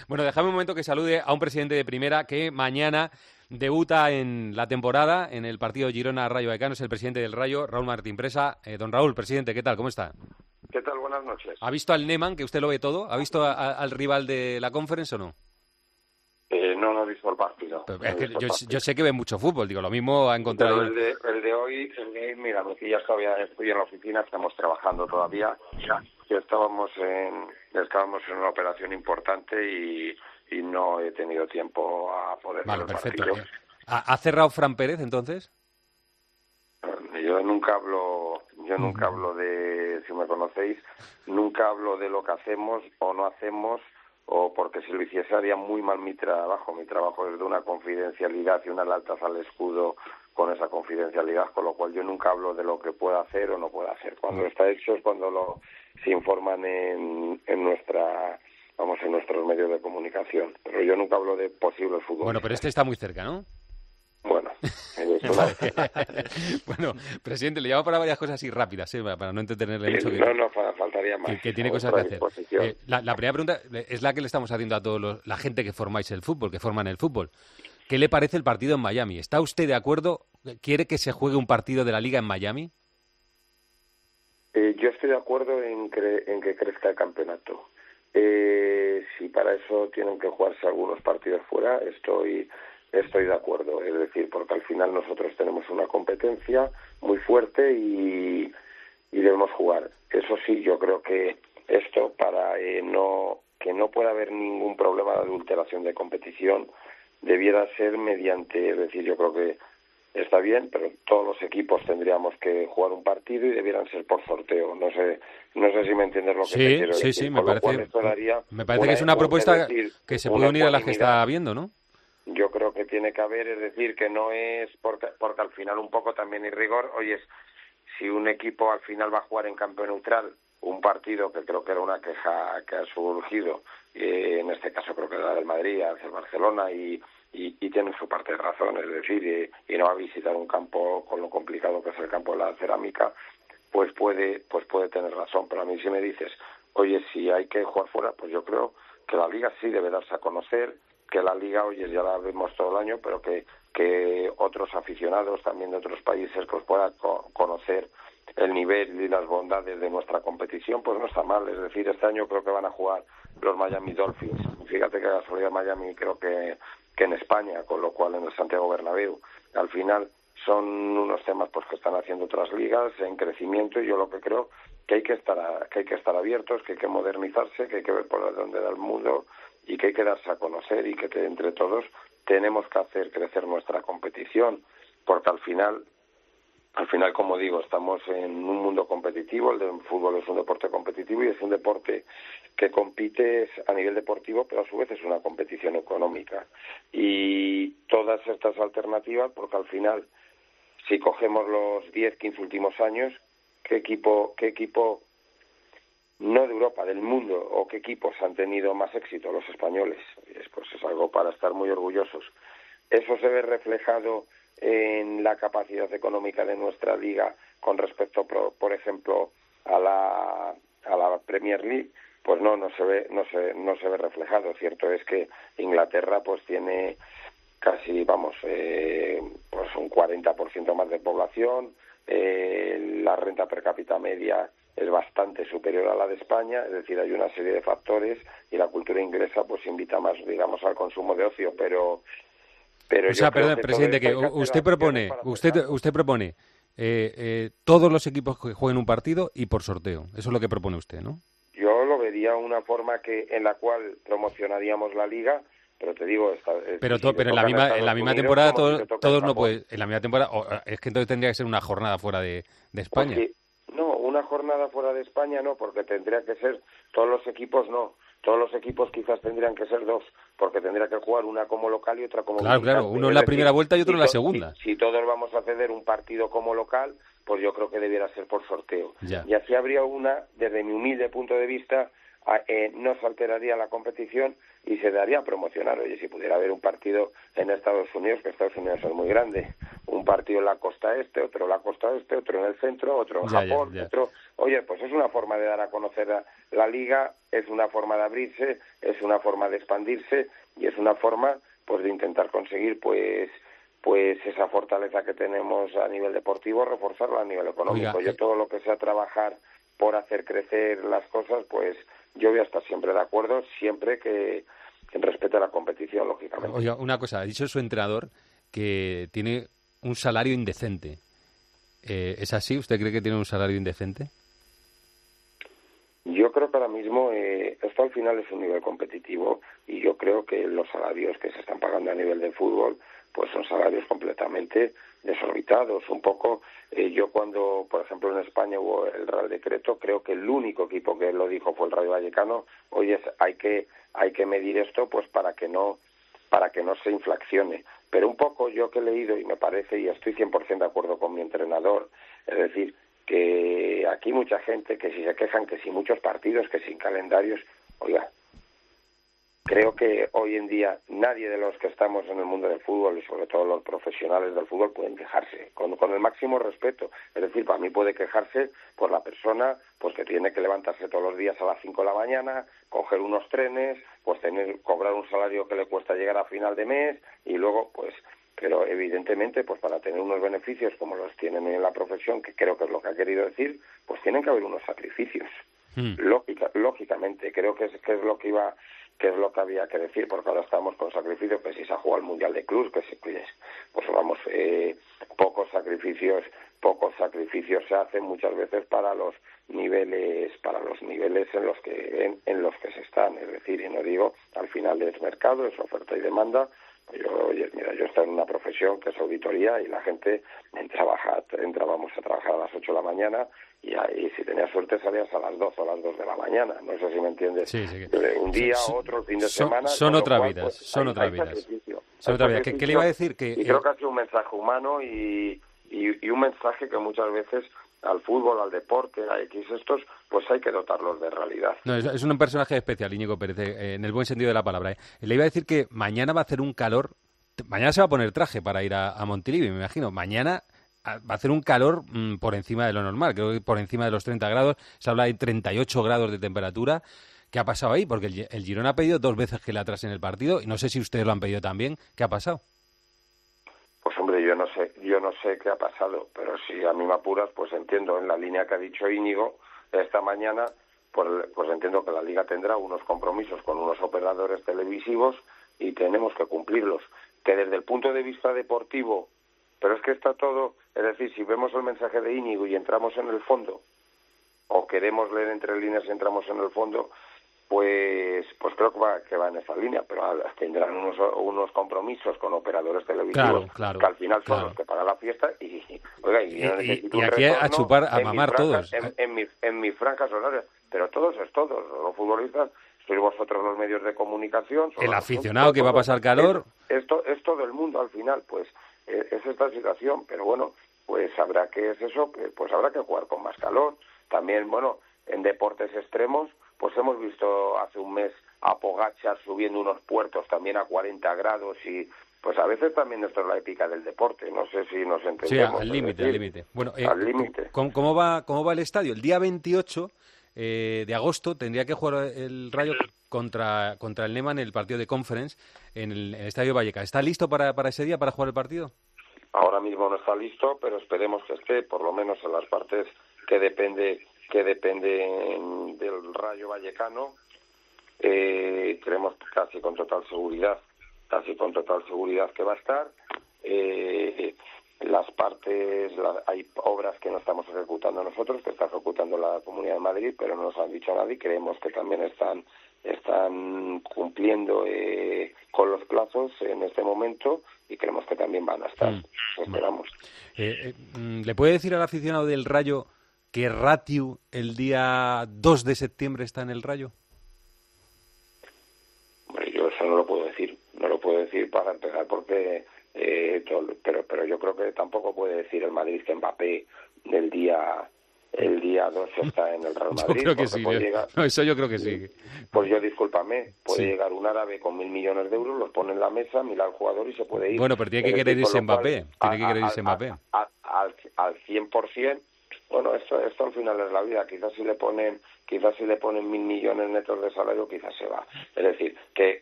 Bueno, déjame un momento que salude a un presidente de primera que mañana debuta en la temporada en el partido Girona-Rayo Vallecano. Es el presidente del Rayo, Raúl Martín Presa. Don Raúl, presidente, ¿qué tal? ¿Cómo está? ¿Qué tal? Buenas noches. ¿Ha visto al Neman, que usted lo ve todo? ¿Ha visto al rival de la Conference o no? No he visto el partido. Es que yo sé que ve mucho fútbol, digo, lo mismo ha encontrado... Pero el de hoy, mira, me pillas todavía, estoy en la oficina, estamos trabajando todavía, ya estábamos en una operación importante y no he tenido tiempo a poder ver el perfecto. partido. ¿Ha cerrado Fran Pérez, entonces? Yo nunca hablo de, si me conocéis, nunca hablo de lo que hacemos o no hacemos, o porque si lo hiciese haría muy mal mi trabajo. Mi trabajo es de una confidencialidad y una lealtad al escudo con esa confidencialidad, con lo cual yo nunca hablo de lo que pueda hacer o no pueda hacer. Cuando está hecho es cuando se informan en nuestros medios de comunicación. Pero yo nunca hablo de posibles futbolistas. Bueno, pero este está muy cerca, ¿no? Bueno, Bueno, presidente, le llamo para varias cosas así rápidas, para no entretenerle mucho. Faltaría más. Que tiene cosas que hacer. La primera pregunta es la que le estamos haciendo a toda la gente que formáis el fútbol, que forman el fútbol. ¿Qué le parece el partido en Miami? ¿Está usted de acuerdo? ¿Quiere que se juegue un partido de la Liga en Miami? Yo estoy de acuerdo en que crezca el campeonato. Si para eso tienen que jugarse algunos partidos fuera, estoy de acuerdo, es decir, porque al final nosotros tenemos una competencia muy fuerte y debemos jugar. Eso sí, yo creo que esto para que no pueda haber ningún problema de adulteración de competición debiera ser mediante, es decir, yo creo que está bien, pero todos los equipos tendríamos que jugar un partido y debieran ser por sorteo. No sé si me entiendes lo que te quiero decir. Sí, me parece que es una propuesta que se puede unir a las que está habiendo, ¿no? Yo creo que tiene que haber, es decir, que no es porque al final un poco también hay rigor. Oye, si un equipo al final va a jugar en campo neutral un partido, que creo que era una queja que ha surgido, en este caso creo que era del Madrid hacia el Barcelona, y tienen su parte de razón, es decir, y no va a visitar un campo con lo complicado que es el campo de la Cerámica, pues puede tener razón. Pero a mí si me dices, oye, si hay que jugar fuera, pues yo creo que la Liga sí debe darse a conocer, que la Liga, oye, ya la vemos todo el año, pero que otros aficionados también de otros países pues puedan conocer el nivel y las bondades de nuestra competición, pues no está mal. Es decir, este año creo que van a jugar los Miami Dolphins. Fíjate que la salida de Miami creo que en España, con lo cual en el Santiago Bernabéu. Al final son unos temas pues que están haciendo otras ligas en crecimiento, y yo lo que creo que hay que estar abiertos, que hay que modernizarse, que hay que ver por dónde da el mundo y que hay que darse a conocer, y que entre todos tenemos que hacer crecer nuestra competición, porque al final, como digo, estamos en un mundo competitivo. El fútbol es un deporte competitivo y es un deporte que compite a nivel deportivo, pero a su vez es una competición económica. Y todas estas alternativas, porque al final, si cogemos los 10, 15 últimos años, ¿qué equipo no de Europa, del mundo, o qué equipos han tenido más éxito? Los españoles. Pues es algo para estar muy orgullosos. Eso se ve reflejado en la capacidad económica de nuestra liga con respecto, por ejemplo, a la Premier League. Pues no se ve reflejado. Cierto es que Inglaterra pues tiene casi, pues un 40% más de población, la renta per cápita media es bastante superior a la de España, es decir, hay una serie de factores, y la cultura inglesa pues invita más, digamos, al consumo de ocio, pero o sea, perdón, presidente, que usted propone todos los equipos que jueguen un partido y por sorteo. Eso es lo que propone usted, ¿no? Yo lo vería una forma en la cual promocionaríamos la liga, pero te digo, pero en la misma temporada todos no pueden. En la misma temporada, es que entonces tendría que ser una jornada fuera de España. Porque, no, una jornada fuera de España no, porque tendría que ser todos los equipos, no. Todos los equipos quizás tendrían que ser dos, porque tendría que jugar una como local y otra como visitante. Claro, uno en la primera vuelta y otro en la segunda. Si todos vamos a ceder un partido como local, pues yo creo que debiera ser por sorteo. Ya. Y así habría desde mi humilde punto de vista, no se alteraría la competición y se daría a promocionar. Oye, si pudiera haber un partido en Estados Unidos, que Estados Unidos es muy grande, un partido en la costa este, otro en la costa oeste, otro en el centro, otro en Japón, otro... Oye, pues es una forma de dar a conocer la liga, es una forma de abrirse, es una forma de expandirse y es una forma pues de intentar conseguir pues esa fortaleza que tenemos a nivel deportivo, reforzarla a nivel económico. Oiga, yo todo lo que sea trabajar por hacer crecer las cosas, pues yo voy a estar siempre de acuerdo, siempre que respete la competición, lógicamente. Oiga, una cosa, ha dicho su entrenador que tiene un salario indecente. ¿Es así? ¿Usted cree que tiene un salario indecente? Yo creo que ahora mismo esto al final es un nivel competitivo y yo creo que los salarios que se están pagando a nivel de fútbol pues son salarios completamente desorbitados. Un poco, yo cuando, por ejemplo, en España hubo el Real Decreto, creo que el único equipo que lo dijo fue el Rayo Vallecano. Oye, hay que medir esto pues para que no se inflacione. Pero un poco yo que he leído y me parece, y estoy 100% de acuerdo con mi entrenador, es decir, que aquí mucha gente que si se quejan que si muchos partidos, que sin calendarios, oiga, creo que hoy en día nadie de los que estamos en el mundo del fútbol y sobre todo los profesionales del fútbol pueden quejarse, con el máximo respeto. Es decir, para mí puede quejarse por la persona pues que tiene que levantarse todos los días a las 5 de la mañana, coger unos trenes, pues cobrar un salario que le cuesta llegar a final de mes y luego pues... Pero evidentemente, pues para tener unos beneficios como los tienen en la profesión, que creo que es lo que ha querido decir, pues tienen que haber unos sacrificios. Lógicamente, creo que es lo que había que decir, porque ahora estamos con sacrificios, que si se ha jugado el Mundial de Clubs, pues vamos, pocos sacrificios se hacen muchas veces para los niveles en los que se están, es decir, y no digo, al final es mercado, es oferta y demanda. Yo estoy en una profesión que es auditoría y la gente entrábamos a trabajar a las 8 de la mañana y ahí si tenías suerte salías a las 12 o a las 2 de la mañana. No sé si me entiendes. Sí. Un día, otro, el fin de semana. Son otras vidas, ¿Qué le iba a decir? Y creo que ha sido un mensaje humano y un mensaje que muchas veces al fútbol, al deporte, a X estos, pues hay que dotarlos de realidad. No, es un personaje especial, Íñigo Pérez, en el buen sentido de la palabra. Le iba a decir que mañana va a hacer un calor, mañana se va a poner traje para ir a Montilivi, me imagino. Mañana va a hacer un calor por encima de lo normal, creo que por encima de los 30 grados, se habla de 38 grados de temperatura. ¿Qué ha pasado ahí? Porque el Girona ha pedido 2 veces que le atrasen el partido, y no sé si ustedes lo han pedido también. ¿Qué ha pasado? Pues hombre, yo no sé qué ha pasado, pero si a mí me apuras, pues entiendo en la línea que ha dicho Íñigo esta mañana, pues entiendo que la Liga tendrá unos compromisos con unos operadores televisivos y tenemos que cumplirlos. Que desde el punto de vista deportivo, pero es que está todo, es decir, si vemos el mensaje de Íñigo y entramos en el fondo, o queremos leer entre líneas y entramos en el fondo, pues creo que va en esa línea, pero tendrán unos compromisos con operadores televisivos claro, que al final son los que pagan la fiesta y aquí a chupar, a mamar todos. En mis franjas horarias, pero todos los futbolistas, sois vosotros los medios de comunicación. El aficionado que va a pasar calor. Es todo el mundo al final, pues es esta situación, pero bueno, pues habrá que jugar con más calor. También, bueno, en deportes extremos, pues hemos visto hace un mes a Pogačar subiendo unos puertos también a 40 grados y pues a veces también esto es la épica del deporte, no sé si nos entendemos. Sí, al límite. Bueno, al límite. ¿Cómo va el estadio? El día 28 de agosto tendría que jugar el Rayo contra el Neman en el partido de Conference en el Estadio Vallecas. ¿Está listo para ese día, para jugar el partido? Ahora mismo no está listo, pero esperemos que esté, por lo menos en las partes que dependen del Rayo Vallecano. Creemos casi con total seguridad que va a estar. Las partes, hay obras que no estamos ejecutando nosotros, que está ejecutando la Comunidad de Madrid, pero no nos han dicho nada y creemos que también están cumpliendo con los plazos en este momento y creemos que también van a estar. Esperamos. ¿Le puede decir al aficionado del Rayo que Ratiu el día 2 de septiembre está en el Rayo? Hombre, yo eso no lo puedo decir para empezar porque pero yo creo que tampoco puede decir el Madrid que Mbappé del día el día 2 está en el Real Madrid. Yo creo que sí. Eso yo creo que sí. Pues yo, discúlpame, puede llegar un árabe con 1.000 millones de euros, los pone en la mesa, mira al jugador y se puede ir. Bueno, pero tiene que querer irse Mbappé. Tiene que querer irse Mbappé. Al 100%. Bueno, esto al final es la vida. Quizás si le ponen 1.000 millones netos de salario, quizás se va. Es decir,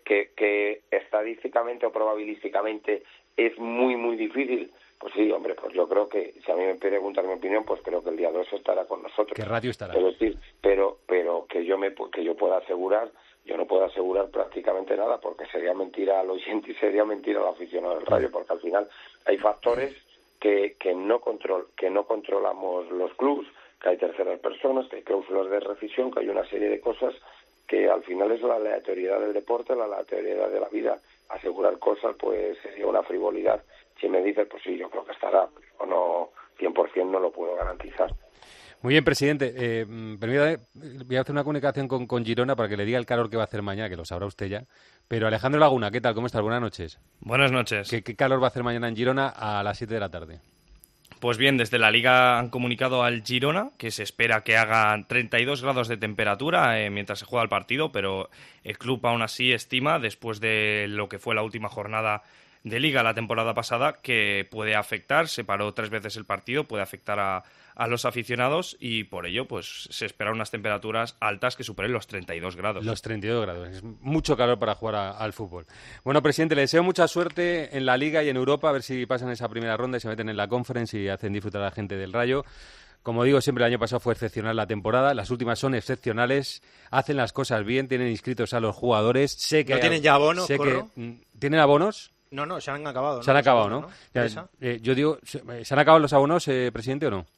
que estadísticamente o probabilísticamente es muy, muy difícil. Pues sí, hombre, pues yo creo que, si a mí me preguntan mi opinión, pues creo que el día 2 estará con nosotros. ¿Qué ratio estará? Es decir, pero que yo pueda asegurar, yo no puedo asegurar prácticamente nada, porque sería mentira al oyente y sería mentira al aficionado del Rayo, porque al final hay factores que no controlamos los clubs, que hay terceras personas, que hay cláusulas de rescisión, que hay una serie de cosas que al final es la aleatoriedad del deporte, la aleatoriedad de la vida. Asegurar cosas pues sería una frivolidad. Si me dices, pues sí, yo creo que estará, pero no 100% no lo puedo garantizar. Muy bien, presidente. Permítame, voy a hacer una comunicación con Girona para que le diga el calor que va a hacer mañana, que lo sabrá usted ya. Pero Alejandro Laguna, ¿qué tal? ¿Cómo estás? Buenas noches. Buenas noches. ¿Qué calor va a hacer mañana en Girona a las 7 de la tarde? Pues bien, desde la Liga han comunicado al Girona que se espera que hagan 32 grados de temperatura mientras se juega el partido, pero el club aún así estima, después de lo que fue la última jornada de Liga la temporada pasada, que puede afectar, se paró 3 veces el partido, puede afectar a los aficionados y por ello pues se esperan unas temperaturas altas que superen los 32 grados. Los 32 grados, es mucho calor para jugar al fútbol. Bueno, presidente, le deseo mucha suerte en la Liga y en Europa, a ver si pasan esa primera ronda y se meten en la Conference y hacen disfrutar a la gente del Rayo. Como digo, siempre el año pasado fue excepcional la temporada, las últimas son excepcionales, hacen las cosas bien, tienen inscritos a los jugadores. Sé que ¿No tienen ya abonos, Corro? ¿Tienen abonos? No, se han acabado. Se han acabado, ¿no? Yo digo, ¿se han acabado los abonos, presidente, o no?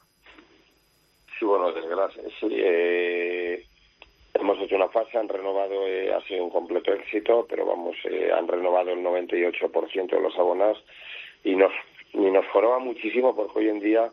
Sí, bueno, desgracia. Sí, hemos hecho una fase, han renovado, ha sido un completo éxito, pero vamos, han renovado el 98% de los abonados y nos joroba muchísimo porque hoy en día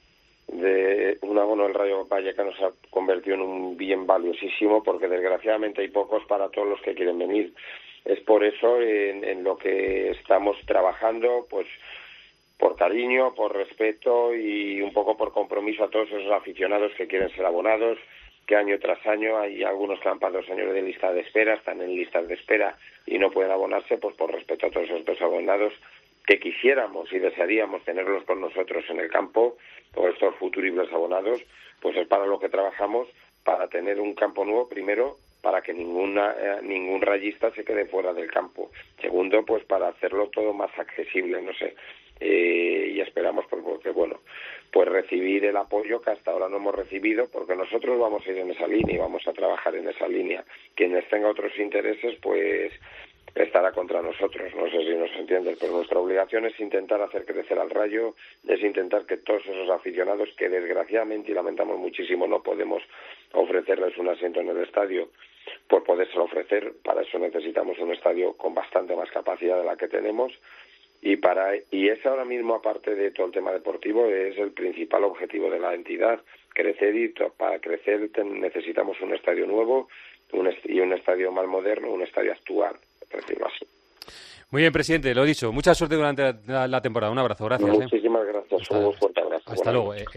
de un abono del Rayo Vallecano se ha convertido en un bien valiosísimo porque desgraciadamente hay pocos para todos los que quieren venir. Es por eso en lo que estamos trabajando, pues por cariño, por respeto y un poco por compromiso a todos esos aficionados que quieren ser abonados, que año tras año hay algunos que han pasado 2 años de lista de espera, están en listas de espera y no pueden abonarse, pues por respeto a todos esos abonados que quisiéramos y desearíamos tenerlos con nosotros en el campo, todos estos futuribles abonados, pues es para lo que trabajamos, para tener un campo nuevo, primero, para que ningún rayista se quede fuera del campo. Segundo, pues para hacerlo todo más accesible, no sé. Y esperamos, porque bueno, pues recibir el apoyo que hasta ahora no hemos recibido, porque nosotros vamos a ir en esa línea y vamos a trabajar en esa línea. Quienes tengan otros intereses, pues estará contra nosotros, no sé si nos entienden, pero nuestra obligación es intentar hacer crecer al Rayo, es intentar que todos esos aficionados que desgraciadamente y lamentamos muchísimo no podemos ofrecerles un asiento en el estadio, por podérselo ofrecer, para eso necesitamos un estadio con bastante más capacidad de la que tenemos y es ahora mismo, aparte de todo el tema deportivo, es el principal objetivo de la entidad, crecer, y para crecer necesitamos un estadio nuevo y un estadio más moderno, un estadio actual, por decirlo así. Muy bien, presidente, lo he dicho. Mucha suerte durante la temporada. Un abrazo, gracias. Muchísimas gracias. Un fuerte abrazo. Hasta luego.